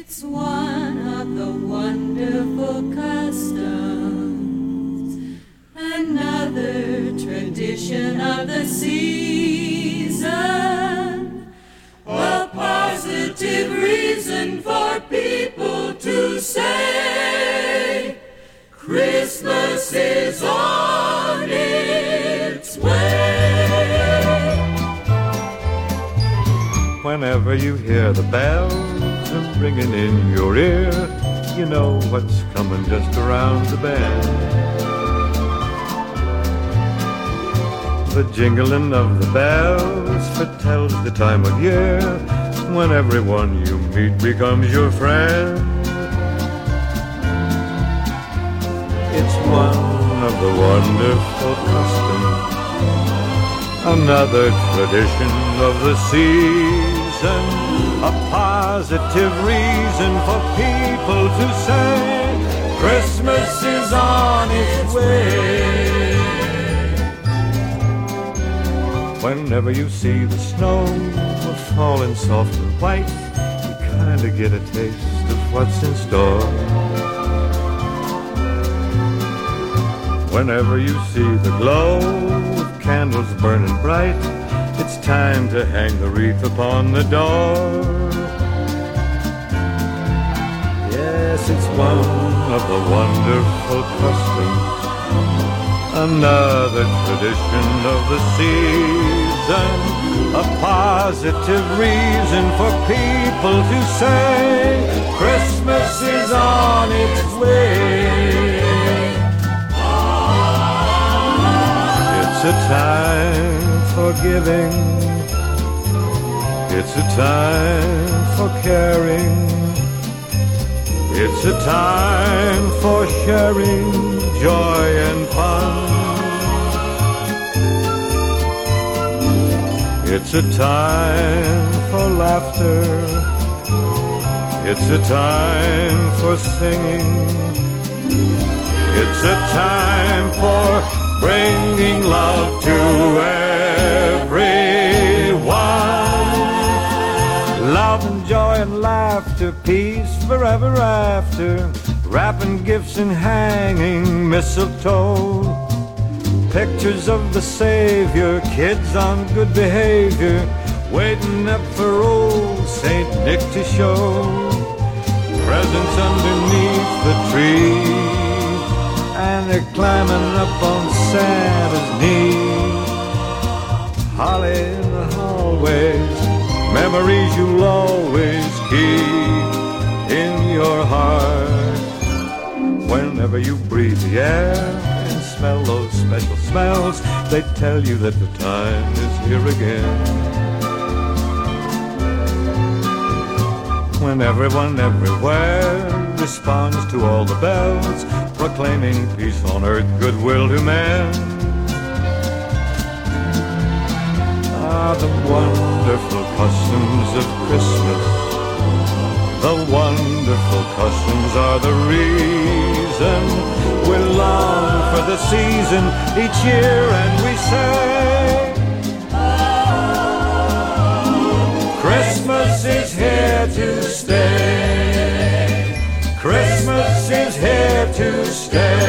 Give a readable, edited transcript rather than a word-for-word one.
It's one of the wonderful customs, another tradition of the season, a positive reason for people to say Christmas is on its way. Whenever you hear the bells ringing in your ear, you know what's coming just around the bend. The jingling of the bells foretells the time of year when everyone you meet becomes your friend. It's one of the wonderful customs, another tradition of the season, a positive reason for people to say Christmas is on its way. Whenever you see the snow falling soft and white, you kinda get a taste of what's in store. Whenever you see the glow of candles burning bright, it's time to hang the wreath upon the door. Yes, it's one of the wonderful customs, another tradition of the season, a positive reason for people to say Christmas is on its way. It's a time for giving, it's a time for caring, it's a time for sharing joy and fun. It's a time for laughter, it's a time for singing, it's a time for bringing love to everyone. Love and joy and laughter, peace forever after, wrapping gifts and hanging mistletoe. Pictures of the Savior, kids on good behavior, waiting up for old Saint Nick to show. Presents underneath the tree, and they're climbing up on Santa's knee. Holly in the hallways, memories you'll always keep in your heart. Whenever you breathe the air and smell those special smells, they tell you that the time is here again. When everyone everywhere responds to all the bells, proclaiming peace on earth, goodwill to men. Ah, the wonderful customs of Christmas, the wonderful customs are the reason we long for the season each year, and we say Christmas is here to stay. Christmas is here to stay.